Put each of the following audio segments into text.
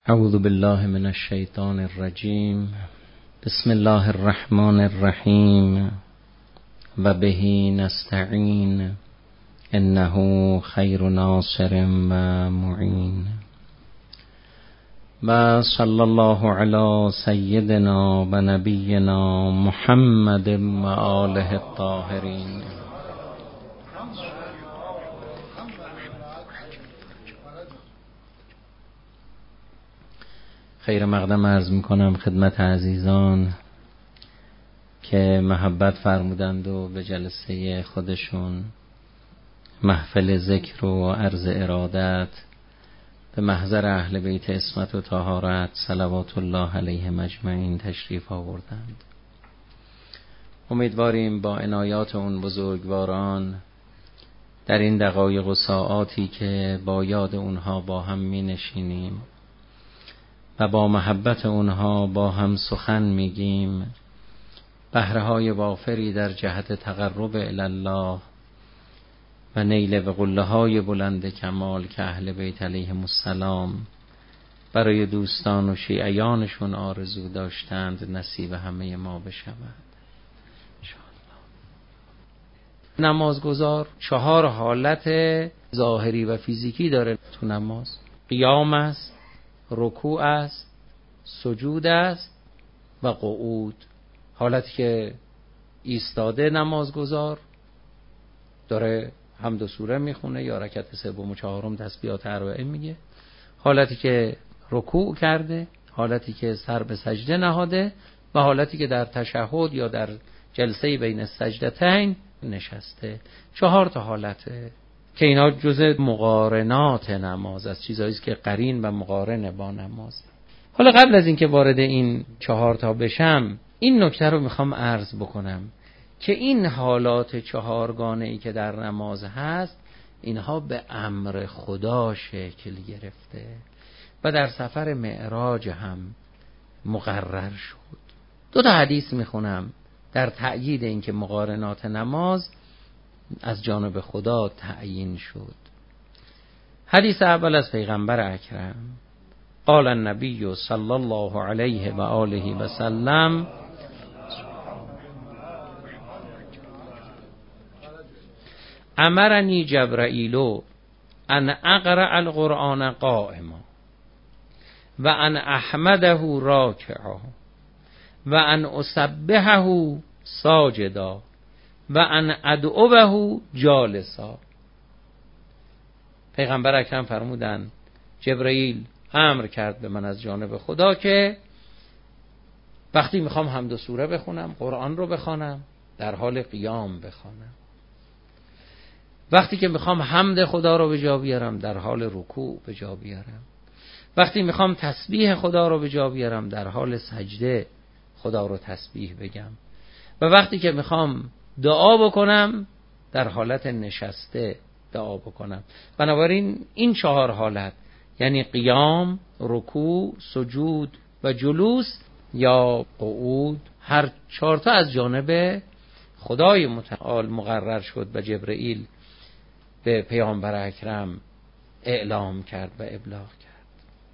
اعوذ بالله من الشیطان الرجیم. بسم الله الرحمن الرحیم و به نستعین انه خیر ناصر و معین. و صلی الله علی سیدنا و نبینا محمد و آله الطاهرین. خیر مقدم عرض میکنم خدمت عزیزان که محبت فرمودند و به جلسه خودشون محفل ذکر و عرض ارادت به محضر اهل بیت عصمت و طهارت صلوات الله علیهم اجمعین تشریف آوردند. امیدواریم با عنایات اون بزرگواران در این دقایق و ساعاتی که با یاد اونها با هم می نشینیم و با محبت اونها با هم سخن میگیم، بهره‌های وافری در جهت تقرب الی الله و نیل به قله‌های بلند کمال که اهل بیت علیهم السلام برای دوستان و شیعیانشون آرزو داشتند نصیب همه ما بشود انشاءالله. نمازگزار 4 حالت ظاهری و فیزیکی داره تو نماز. قیام است، رکوع است، سجود است و قعود. حالتی که ایستاده نمازگزار داره حمد و سوره میخونه یا رکعت سوم و چهارم تسبیحات اربعه میگه. حالتی که رکوع کرده، حالتی که سر به سجده نهاده و حالتی که در تشهد یا در جلسه بین السجدتین نشسته. 4 تا حالته که اینا جزء مقارنات نماز است، چیزایی است که قرین و مقارن با نماز. حالا قبل از اینکه وارد این 4 تا بشم، این نکته رو میخوام عرض بکنم که این حالات 4 گانه‌ای که در نماز هست اینها به امر خدا شکل گرفته و در سفر معراج هم مقرر شد. 2 تا حدیث میخونم در تأیید اینکه مقارنات نماز از جانب خدا تعیین شد. حدیث اول از پیغمبر اکرم قال النبی صلی الله علیه و آله و سلم امرنی جبرائیل ان اقرأ القرآن قائما و ان احمده راکعا و ان اسبحه ساجدا و ان ادعوه جالسا. پیغمبر اکرم فرمودند جبرائیل امر کرد به من از جانب خدا که وقتی میخوام حمد و سوره بخونم، قرآن رو بخوانم، در حال قیام بخوانم. وقتی که میخوام حمد خدا رو به جا بیارم، در حال رکوع به جا بیارم. وقتی میخوام تسبیح خدا رو به جا بیارم، در حال سجده خدا رو تسبیح بگم. و وقتی که میخوام دعا بکنم، در حالت نشسته دعا بکنم. بنابراین این 4 حالت یعنی قیام، رکوع، سجود و جلوس یا قعود، هر 4 تا از جانب خدای متعال مقرر شد و جبرائیل به پیامبر اکرم اعلام کرد و ابلاغ کرد.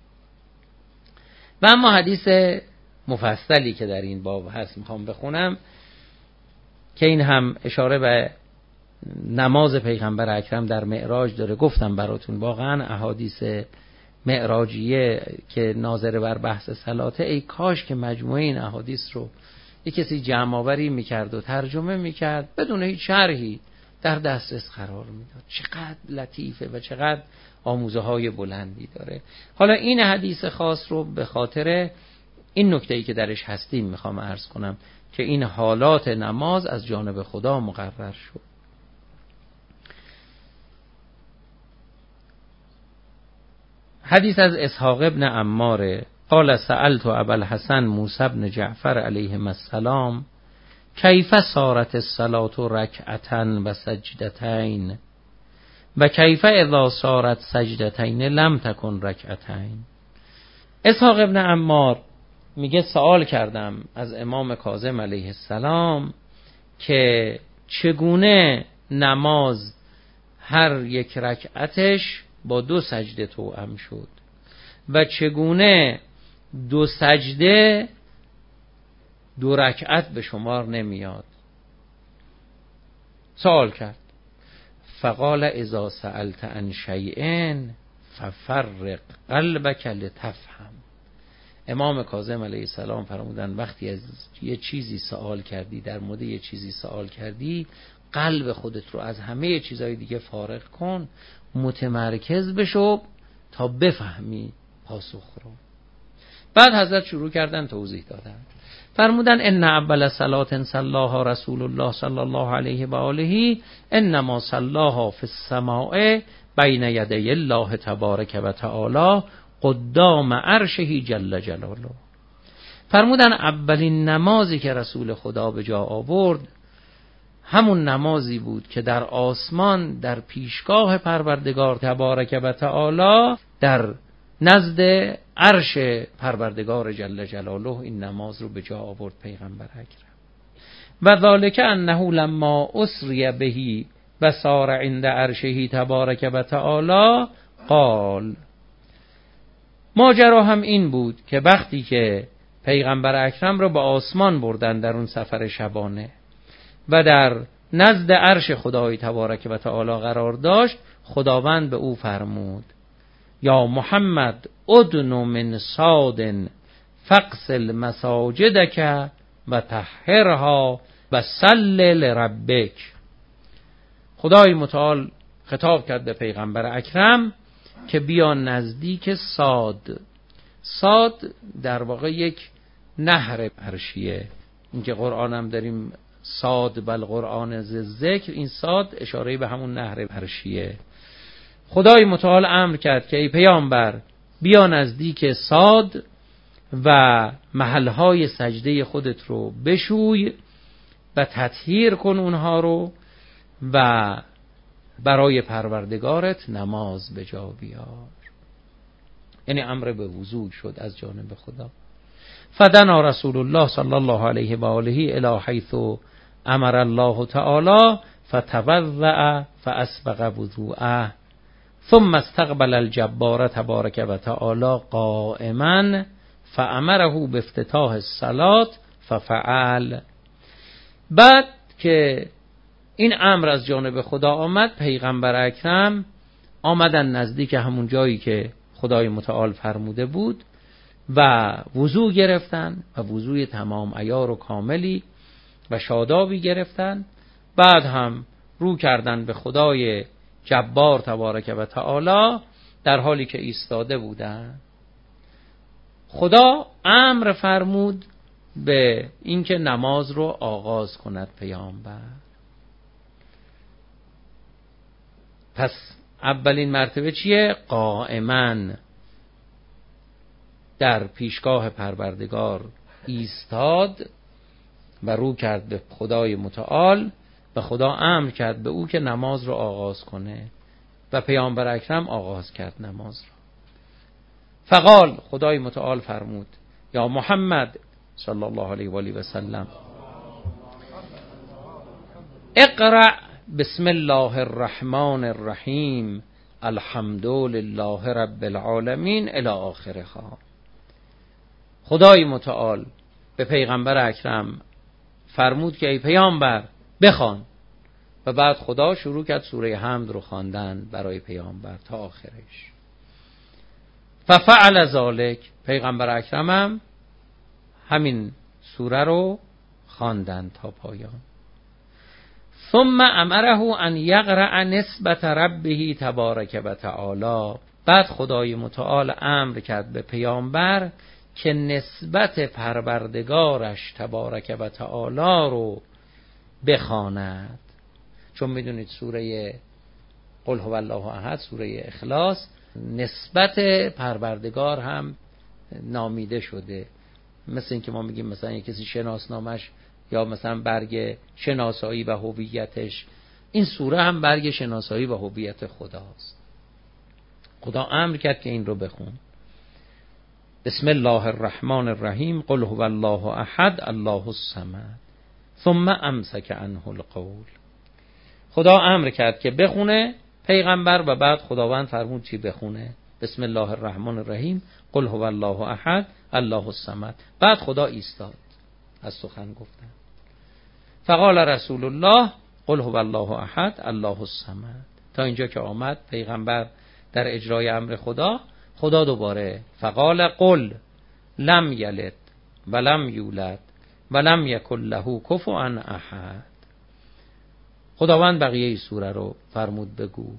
و اما حدیث مفصلی که در این باب هست میخوام بخونم که این هم اشاره به نماز پیغمبر اکرم در معراج داره. گفتم براتون واقعا احادیث معراجیه که ناظر بر بحث صلاته، ای کاش که مجموعه این احادیث رو یک کسی جمع آوری میکرد و ترجمه میکرد بدون هیچ شرحی در دسترس قرار میداد. چقدر لطیفه و چقدر آموزه های بلندی داره. حالا این حدیث خاص رو به خاطر این نکته‌ای که درش هستیم میخوام عرض کنم که این حالات نماز از جانب خدا مقرر شد. حدیث از اسحاق ابن عمار قال سألت ابا الحسن موسی بن جعفر علیهم السلام کیف صارت الصلاة رکعتین و سجدتین و کیف اذا صارت سجدتین لم تکن رکعتین. اسحاق ابن عمار میگه سوال کردم از امام کاظم علیه السلام که چگونه نماز هر یک رکعتش با 2 سجده توأم شد و چگونه 2 سجده 2 رکعت به شمار نمیاد. سوال کرد فقال اذا سألت عن شیء ففرق قلبک لتفهم. امام کاظم علیه السلام فرمودن وقتی از یه چیزی سوال کردی، در مورد یه چیزی سوال کردی، قلب خودت رو از همه چیزهای دیگه فارغ کن، متمرکز بشو تا بفهمی پاسخ رو. بعد حضرت شروع کردن توضیح دادن، فرمودن ان اول صلات صلاها رسول الله صلی الله علیه و آله انما صلاها فی السماء بین یدی الله تبارک و تعالی قدام عرشه جل جلاله. فرمودن اولین نمازی که رسول خدا به جا آورد همون نمازی بود که در آسمان در پیشگاه پروردگار تبارک و تعالی در نزد عرش پروردگار جل جلاله این نماز رو به جا آورد پیغمبر اکرم. و ذالک انه لما اسری بهی و صار عند عرشه تبارک و تعالی قال. ماجرا هم این بود که وقتی که پیغمبر اکرم رو به آسمان بردن در اون سفر شبانه و در نزد عرش خدای تبارک و تعالی قرار داشت، خداوند به او فرمود یا محمد ادن من صاد فاغسل مساجدک و طهرها و صل لربک. خدای متعال خطاب کرد به پیغمبر اکرم که بیا نزدیک صاد. صاد در واقع یک نهر پرشیه، این که قرآن هم داریم صاد بل قرآن ذکر، این صاد اشاره به همون نهر پرشیه. خدای متعال امر کرد که ای پیامبر بیا نزدیک صاد و محلهای سجده خودت رو بشوی و تطهیر کن اونها رو و برای پروردگارت نماز به جا بیار. یعنی امر به وضو شد از جانب خدا. فدنا رسول الله صلی الله علیه و آله الی حیث امر الله تعالی فتوضأ فاسبغ وضوءه ثم استقبل الجبار تبارک و تعالی قائما فامره بافتتاح الصلاة ففعل. بعد که این امر از جانب خدا آمد، پیغمبر اکرم آمدن نزدیک همون جایی که خدای متعال فرموده بود و وضو گرفتن و وضوی تمام عیار و کاملی و شادابی گرفتن. بعد هم رو کردن به خدای جبار تبارک و تعالی در حالی که ایستاده بودن. خدا امر فرمود به اینکه نماز رو آغاز کند پیامبر. پس اولین مرتبه چیه؟ قائما در پیشگاه پروردگار ایستاد و رو کرد به خدای متعال و خدا امر کرد به او که نماز رو آغاز کنه و پیامبر اکرم آغاز کرد نماز رو. فقال، خدای متعال فرمود یا محمد صلی الله علیه و آله و سلم اقرأ بسم الله الرحمن الرحیم الحمد لله رب العالمین الی آخرها. خدای متعال به پیغمبر اکرم فرمود که ای پیامبر بخوان و بعد خدا شروع کرد سوره حمد رو خواندن برای پیامبر تا آخرش. ففعل ذلک، پیغمبر اکرم هم همین سوره رو خواندن تا پایان. ثم امره ان یقرأ نسبت ربه تبارک و تعالی. بعد خدای متعال امر کرد به پیامبر که نسبت پروردگارش تبارک و تعالی رو بخواند. چون میدونید سوره قل هو الله احد، سوره اخلاص، نسبت پروردگار هم نامیده شده. مثل این که ما میگیم مثلا یک کسی شناسنامش یا مثلا برگ شناسایی و هویتش، این سوره هم برگ شناسایی و هویت خداست. خدا امر کرد که این رو بخون. بسم الله الرحمن الرحیم قل هو الله احد الله الصمد ثم امسک عنه القول. خدا امر کرد که بخونه پیغمبر و بعد خداوند فرمود چی بخونه. بسم الله الرحمن الرحیم، قل هو الله احد الله الصمد. بعد خدا ایستاد از سخن گفتن. فقال رسول الله قل هو الله احد الله الصمد. تا اینجا که آمد پیغمبر در اجرای امر خدا دوباره فقال قل لم یلد ولم یولد ولم یکن له کفوا احد. خداوند بقیه سوره رو فرمود بگو.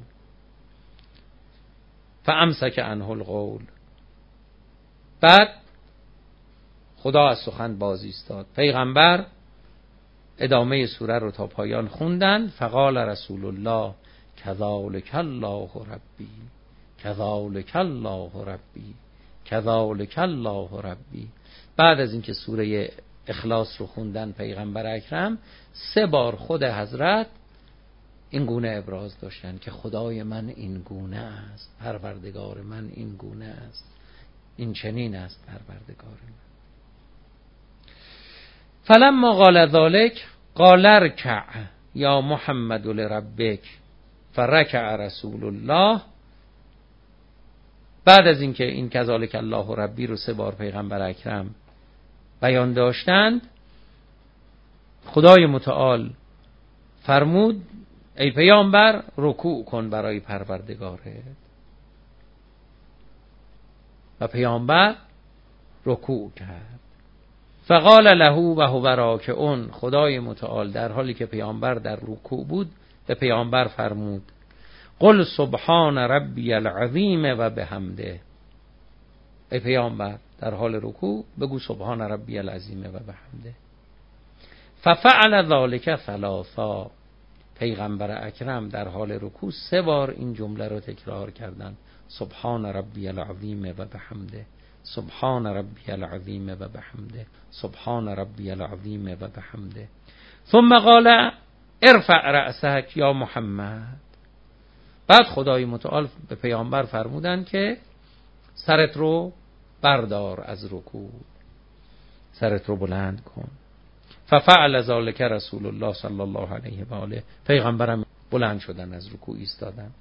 فامسک عنه القول. بعد خدا از سخن باز ایستاد. پیغمبر ادامه سوره رو تا پایان خوندن. فقال رسول الله کذالک الله ربی کذالک الله ربی کذالک الله ربی. بعد از اینکه سوره اخلاص رو خوندن پیغمبر اکرم 3 بار خود حضرت این گونه ابراز داشتن که خدای من این گونه است، پروردگار من این گونه است، این چنین است پروردگار من. فلما قال ذلك قال اركع یا محمد لربک فرکع رسول الله. بعد از اینکه این کذالک الله ربی رو 3 بار پیغمبر اکرم بیان داشتند، خدای متعال فرمود ای پیامبر رکوع کن برای پروردگارت. و پیامبر رکوع کرد. فقال له و هو راکع. خدای متعال در حالی که پیامبر در رکوع بود به پیامبر فرمود قل سبحان ربی العظیم و بحمده. ای پیامبر در حال رکوع بگو سبحان ربی العظیم و بحمده. ففعل ذلك 3. پیغمبر اکرم در حال رکوع 3 بار این جمله رو تکرار کردند. سبحان ربی العظیم و بحمده سبحان ربی العظیم و بحمده سبحان ربی العظیم و بحمده. ثم قال ارفع رأسك یا محمد. بعد خدای متعال به پیامبر فرمودند که سرت رو بردار از رکوع، سرت رو بلند کن. ففعل ذلك رسول الله صلی الله علیه و آله. پیغمبرم بلند شدن از رکوع ایستادن.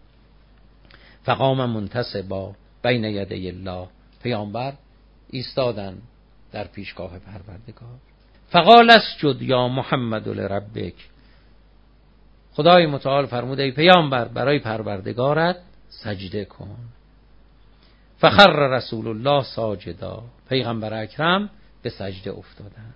فقام منتصبا بین یدی الله. پیامبر ایستادن در پیشگاه پروردگار. فقال اسجد یا محمد لربک. خدای متعال فرمود ای پیامبر برای پروردگارت سجده کن. فخر رسول الله ساجدا. پیغمبر اکرم به سجده افتادند.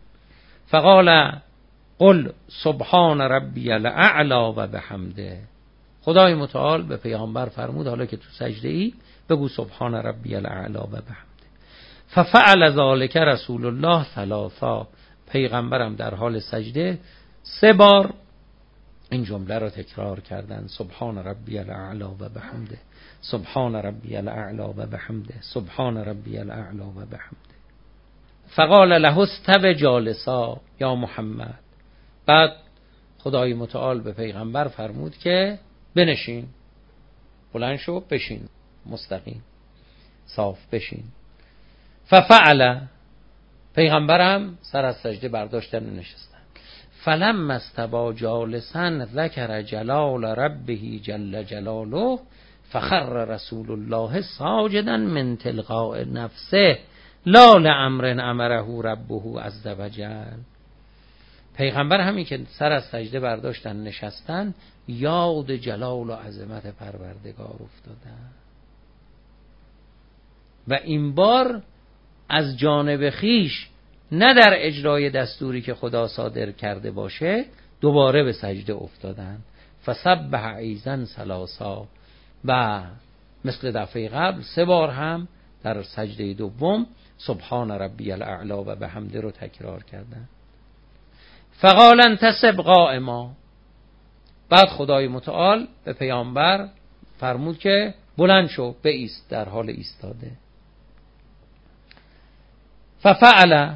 فقال قل سبحان ربی الاعلی و بحمده. خدای متعال به پیامبر فرمود حالا که تو سجده ای بگو سبحان ربی الاعلی و بحمده. ففعل ذلك رسول الله 3. پیغمبرم در حال سجده 3 بار این جمله را تکرار کردند. سبحان ربی الاعلی و بحمده سبحان ربی الاعلی و بحمده سبحان ربی الاعلی و بحمده. فقال له استو جالسا یا محمد. بعد خدای متعال به پیغمبر فرمود که بنشین، بلند شو بشین، مستقیم صاف بشین. ففعل. پیغمبرم سر از سجده برداشتن و نشستن. فلم استوى جالسا ذکر جلال ربه جل جلاله فخر رسول الله ساجدا من تلقاء نفسه لا لامر امره ربه عز وجل. پیغمبر همین که سر از سجده برداشتن نشستن یاد جلال و عظمت پروردگار افتادن و این بار از جانب خیش نه در اجرای دستوری که خدا صادر کرده باشه دوباره به سجده افتادن. فسبح ایضا 3 و مثل دفعه قبل 3 بار هم در سجده دوم سبحان ربی الاعلی و بحمده رو تکرار کردن. فقال انتصب قائما. بعد خدای متعال به پیامبر فرمود که بلند شو بایست در حال ایستاده. ففعل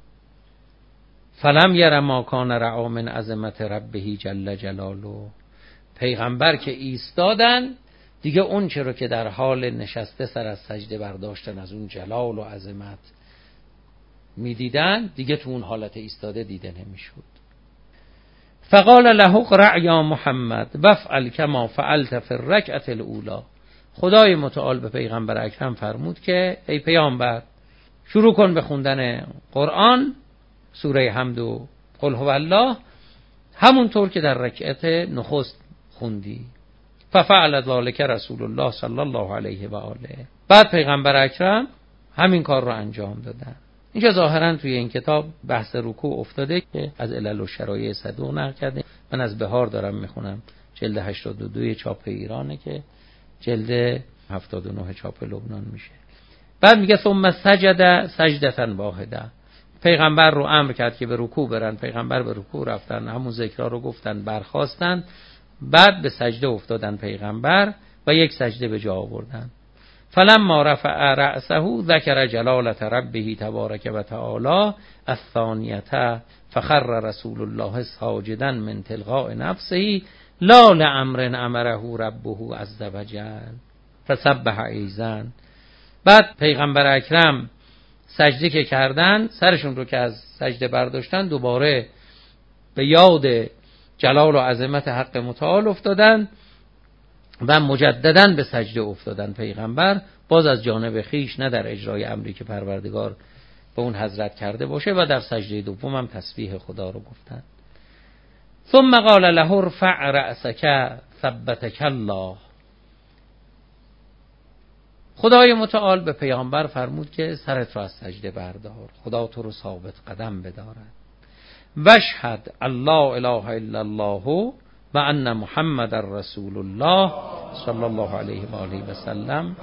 فلم یر ما کان رعا من عظمت ربه جل جلاله. پیغمبر که ایستادن دیگه اون چرا که در حال نشسته سر از سجده برداشتن از اون جلال و عظمت میدیدن دیگه تو اون حالت ایستاده دیده نمیشد. فقال له اقرأ یا محمد وافعل کما فعلت فی الرکعة الاولی. خدای متعال به پیغمبر اکرم فرمود که ای پیامبر شروع کن به خوندن قرآن، سوره حمد و قل هو الله، همونطور که در رکعت نخست خوندی. ففعل ذلک رسول الله صلی الله علیه و آله. بعد پیغمبر اکرم همین کار رو انجام دادن. اینجا ظاهرا توی این کتاب بحث رکوع افتاده که از علل و شرایع صدوق نقل کرده. من از بهار دارم میخونم، جلد 82 چاپ ایرانه که جلد 79 چاپ لبنان میشه. بعد میگه ثم سجد سجدة واحده. پیغمبر رو امر کرد که به رکوع برن، پیغمبر به رکوع رفتن، همون ذکرها رو گفتن، برخاستن، بعد به سجده افتادن پیغمبر و یک سجده به جا آوردن. فلما رفع رأسه ذکر جلالة ربه تبارک و تعالی الثانیة فخر رسول الله ساجدا من تلقاء نفسه لا لامر امره ربه عز وجل فسبح ایضا. بعد پیغمبر اکرم سجده که کردن، سرشون رو که از سجده برداشتن، دوباره به یاد جلال و عظمت حق متعال افتادن و مجدداً به سجده افتادن. پیغمبر باز از جانب خیش، نه در اجرای امری که پروردگار به اون حضرت کرده باشه، و در سجده دوم هم تسبیح خدا رو گفتن. ثم قال له ارفع رأسك ثبتك الله. خدای متعال به پیامبر فرمود که سرت رو از سجده بردار، خدا تو رو ثابت قدم بدارد. واشهد الله اله الا الله و ان محمد رسول الله صلی الله علیه و آله و سلم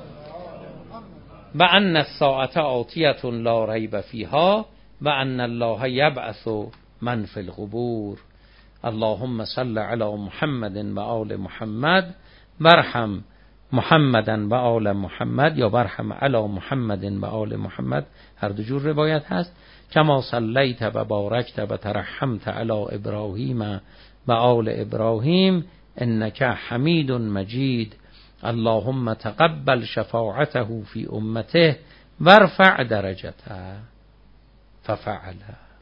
و ان الساعة آتیة لا ریب فیها و ان الله یبعث من فی القبور. اللهم صل علی محمد و آل محمد وارحم محمدن و آل محمد، یا برحم علی محمد و آل محمد، هر دو جور روایت هست. کما صلیت و بارکت و ترحمت علی ابراهیم و آل ابراهیم انک حمید مجید. اللهم تقبل شفاعته فی امته وارفع درجته. ففعل.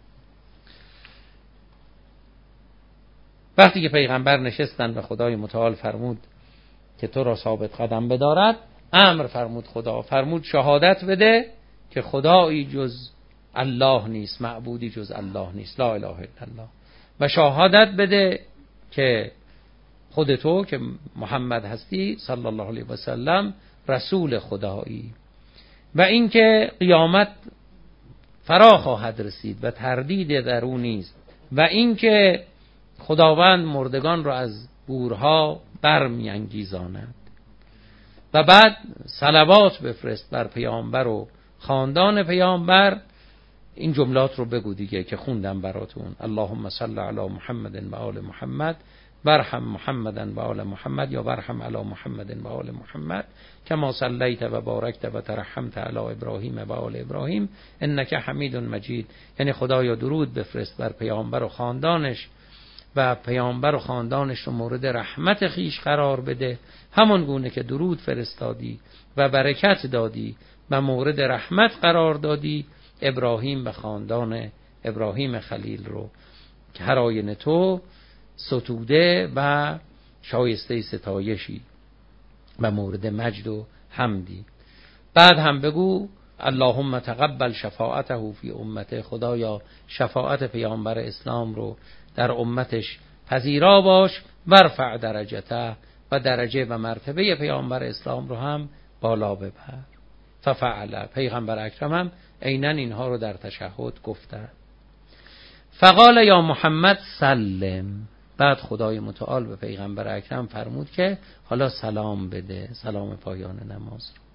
وقتی که پیغمبر نشستن و خدای متعال فرمود که تو را ثابت قدم بدارد، امر فرمود، خدا فرمود شهادت بده که خدایی جز الله نیست، معبودی جز الله نیست، لا اله الا الله، و شهادت بده که خود تو که محمد هستی صلی الله علیه و سلم رسول خدایی، و اینکه قیامت فرا خواهد رسید و تردید در او نیست، و اینکه خداوند مردگان را از قبورها برمی‌انگیزاند. و بعد صلوات بفرست بر پیامبر و خاندان پیامبر. این جملات رو بگو دیگه که خوندم براتون. اللهم صل علی محمد و آل محمد وارحم محمدا و آل محمد، یا وارحم علی محمد و آل محمد کما صلیت و بارکت و ترحمت علی ابراهیم و آل ابراهیم انک حمید مجید. یعنی خدایا درود بفرست بر پیامبر و خاندانش و پیامبر و خاندانش رو مورد رحمت خیش قرار بده، همون گونه که درود فرستادی و برکت دادی و مورد رحمت قرار دادی ابراهیم و خاندان ابراهیم خلیل رو که هر آینه تو ستوده و شایسته ستایشی و مورد مجد و حمدی. بعد هم بگو اللهم تقبل شفاعته فی امته. خدایا شفاعت پیامبر اسلام رو در امتش پذیرا باش. ورفع درجته، و درجه و مرتبه پیامبر اسلام رو هم بالا ببر. ففعل. پیغمبر اکرم هم عیناً اینها رو در تشهد گفتن. فقال یا محمد سلم. بعد خدای متعال به پیغمبر اکرم فرمود که حالا سلام بده، سلام پایان نماز رو.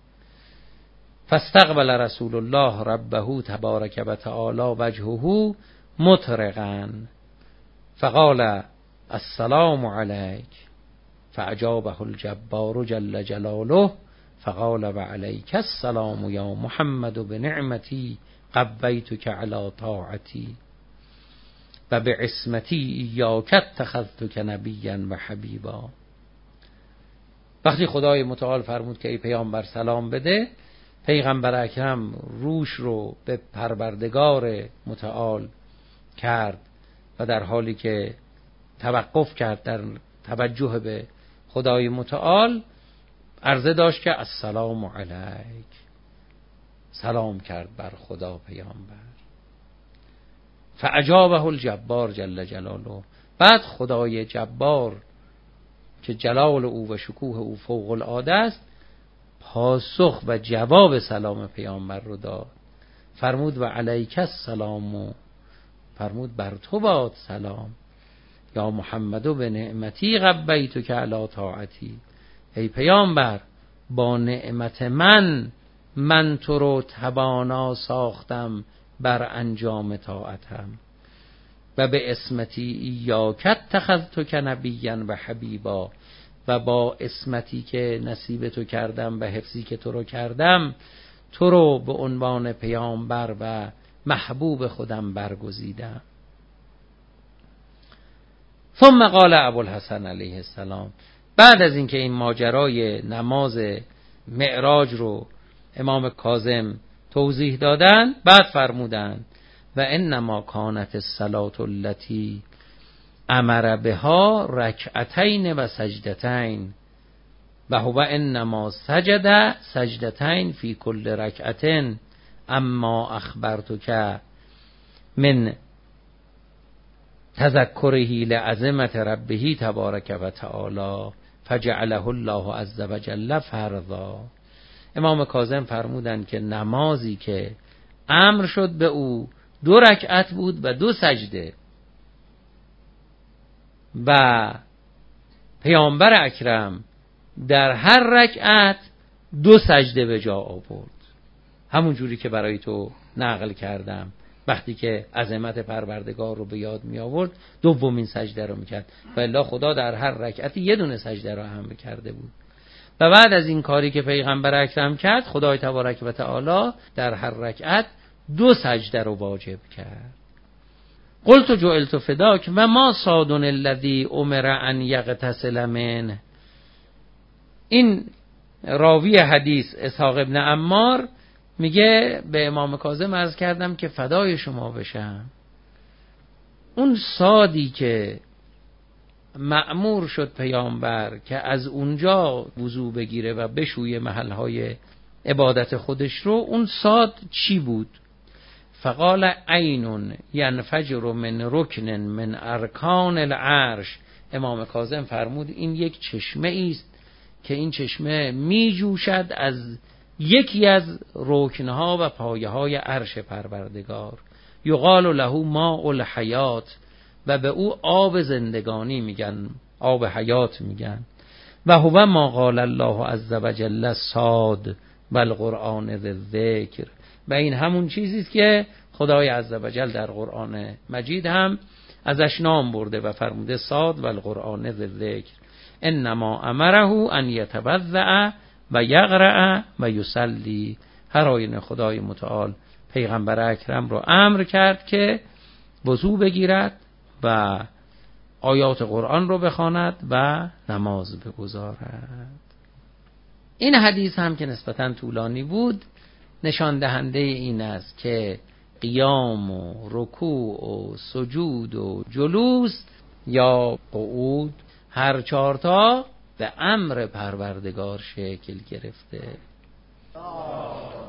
فاستقبل رسول الله ربه تبارک و تعالی وجهه مطرقا فقال السلام علیک فاجابه الجبار جل جلاله فقال و علیک السلام یا محمد بنعمتی قویتک علی طاعتی و به عصمتی ایاک اتخذتک نبیا و حبیبا. وقتی خدای متعال فرمود که ای پیامبر سلام بده، پیغمبر اکرم روش رو به پروردگار متعال کرد و در حالی که توقف کرد در توجه به خدای متعال، عرضه داشت که السلام علیک، سلام کرد بر خدا پیامبر. فاجابه الجبار جل جلاله، بعد خدای جبار که جلال او و شکوه او فوق العاده است پاسخ و جواب سلام پیامبر رو داد. فرمود و علیک السلام، فرمود بر تو باد سلام. یا محمد به نعمتی قبیتک علی طاعتی، ای پیامبر با نعمت من تو رو توانا ساختم بر انجام طاعتم. و به اسمتی ایاک اتخذتک نبیا و حبیبا، و با اسمتی که نصیب تو کردم و حفظی که تو رو کردم تو رو به عنوان پیامبر و محبوب خودم برگزیدم. ثم قال ابوالحسن علیه السلام، بعد از اینکه این ماجرای نماز معراج رو امام کاظم توضیح دادن، بعد فرمودن و انما کانت الصلاة التي امر بها رکعتین و سجدتین و هو انما سجد سجدتین فی کل رکعتین اما اخبرتک من تذکره لعظمت ربه تبارک و تعالی فجعله الله عز وجل فرضا. امام کاظم فرمودند که نمازی که امر شد به او 2 رکعت بود و 2 سجده و پیامبر اکرم در هر رکعت 2 سجده به جا آورد، همون جوری که برای تو نقل کردم. وقتی که عظمت پروردگار رو به یاد می آورد دومین سجده رو میکرد و الا خدا در هر رکعتی 1 دونه سجده رو هم کرده بود. و بعد از این کاری که پیغمبر اکرم کرد خدای تبارک و تعالی در هر رکعت 2 سجده رو واجب کرد. قلت جعلت فداک و ما صادن الذی امر ان یغتسل منه. این راوی حدیث اسحاق ابن عمار میگه به امام کاظم عرض کردم که فدای شما بشم، اون سادی که مأمور شد پیامبر که از اونجا وضو بگیره و بشویه محلهای عبادت خودش رو، اون ساد چی بود؟ فقال عین ینفجر من رکن من ارکان العرش. امام کاظم فرمود این یک چشمه است که این چشمه می جوشد از یکی از رکنها و پایه های عرش پروردگار. یقال له ماء الحیات، و به او آب زندگانی میگن، آب حیات میگن. و هو ما قال الله عز وجل صاد و القرآن ذی الذکر، و این همون چیزی است که خدای عز وجل در قرآن مجید هم ازش نام برده و فرموده صاد و القرآن ذی الذکر انما امره ان یتوضأ و یقرأ و یصلی. هر آینه خدای متعال پیغمبر اکرم رو امر کرد که وضو بگیرد و آیات قرآن رو بخواند و نماز بگزارد. این حدیث هم که نسبتاً طولانی بود نشان دهنده این است که قیام و رکوع و سجود و جلوس یا قعود هر 4 تا به امر پروردگار شکل گرفته.